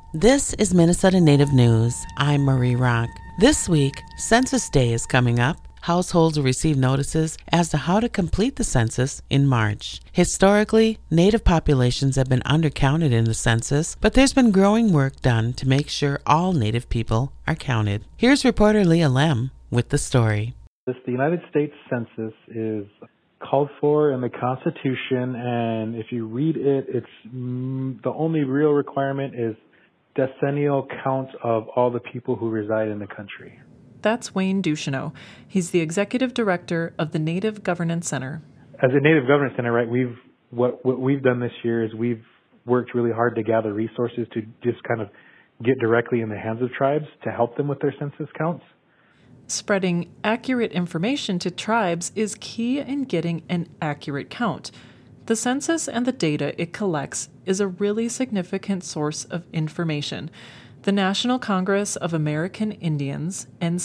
This is Minnesota Native News. I'm Marie Rock. This week, Census Day is coming up. Households will receive notices as to how to complete the census in March. Historically, Native populations have been undercounted in the census, but there's been growing work done to make sure all Native people are counted. Here's reporter Leah Lem with the story. The United States Census is called for in the Constitution, and if you read it, it's the only real requirement is decennial count of all the people who reside in the country. That's Wayne Ducheneaux. He's the executive director of the Native Governance Center. As a Native Governance Center, right, what we've done this year is we've worked really hard to gather resources to just kind of get directly in the hands of tribes to help them with their census counts. Spreading accurate information to tribes is key in getting an accurate count. The census and the data it collects is a really significant source of information. The National Congress of American Indians,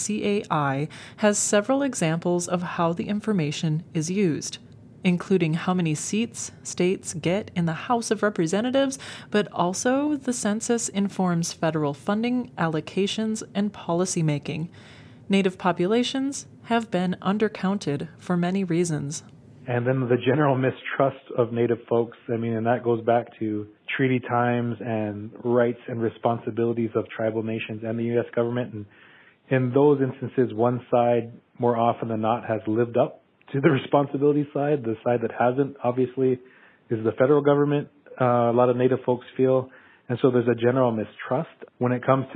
NCAI, has several examples of how the information is used, including how many seats states get in the House of Representatives, but also the census informs federal funding, allocations, and policymaking. Native populations have been undercounted for many reasons. And then the general mistrust of Native folks, and that goes back to treaty times and rights and responsibilities of tribal nations and the U.S. government. And in those instances, one side, more often than not, has lived up to the responsibility side. The side that hasn't, obviously, is the federal government. A lot of Native folks feel. And so there's a general mistrust when it comes to,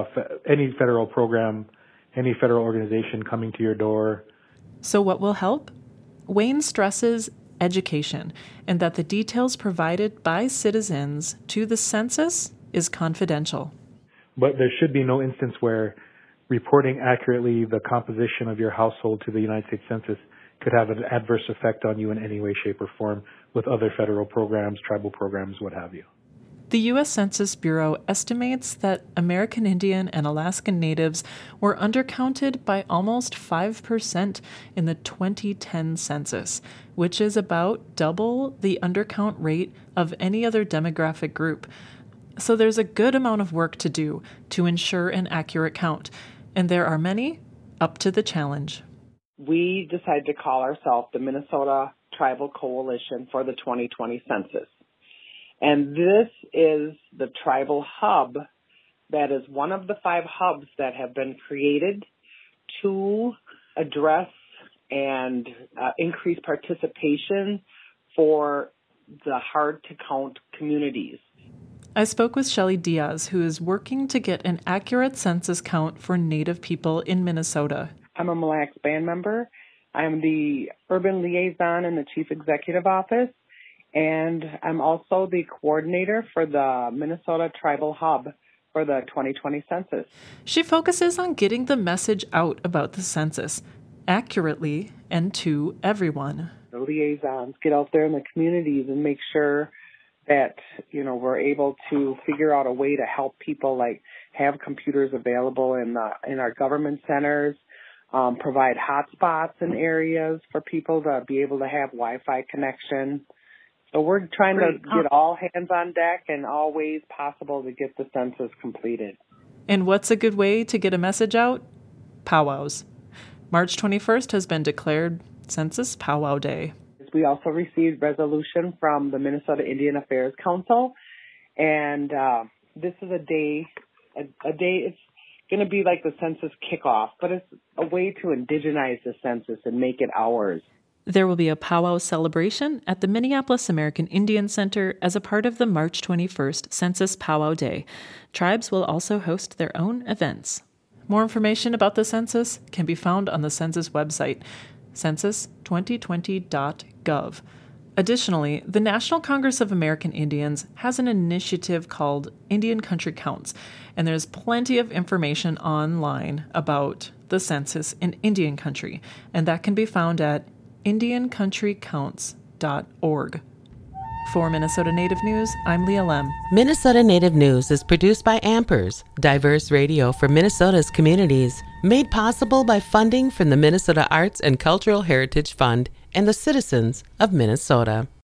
any federal program, any federal organization coming to your door. So what will help? Wayne stresses education and that the details provided by citizens to the census is confidential. But there should be no instance where reporting accurately the composition of your household to the United States Census could have an adverse effect on you in any way, shape, or form with other federal programs, tribal programs, what have you. The U.S. Census Bureau estimates that American Indian and Alaskan Natives were undercounted by almost 5% in the 2010 census, which is about double the undercount rate of any other demographic group. So there's a good amount of work to do to ensure an accurate count, and there are many up to the challenge. We decided to call ourselves the Minnesota Tribal Coalition for the 2020 census. And this is the tribal hub that is one of the 5 hubs that have been created to address and increase participation for the hard-to-count communities. I spoke with Shelly Diaz, who is working to get an accurate census count for Native people in Minnesota. I'm a Mille Lacs band member. I'm the urban liaison in the Chief Executive Office. And I'm also the coordinator for the Minnesota Tribal Hub for the 2020 census. She focuses on getting the message out about the census accurately and to everyone. The liaisons get out there in the communities and make sure that, we're able to figure out a way to help people, like have computers available in our government centers, provide hotspots in areas for people to be able to have Wi-Fi connection. So we're trying to get all hands on deck and all ways possible to get the census completed. And what's a good way to get a message out? Powwows. March 21st has been declared Census Powwow Day. We also received resolution from the Minnesota Indian Affairs Council, and this is a day, it's going to be like the census kickoff, but it's a way to indigenize the census and make it ours. There will be a powwow celebration at the Minneapolis American Indian Center as a part of the March 21st Census Powwow Day. Tribes will also host their own events. More information about the census can be found on the census website, census2020.gov. Additionally, the National Congress of American Indians has an initiative called Indian Country Counts, and there's plenty of information online about the census in Indian Country, and that can be found at indiancountrycounts.org. For Minnesota Native News, I'm Leah Lem. Minnesota Native News is produced by Ampers, diverse radio for Minnesota's communities, made possible by funding from the Minnesota Arts and Cultural Heritage Fund and the citizens of Minnesota.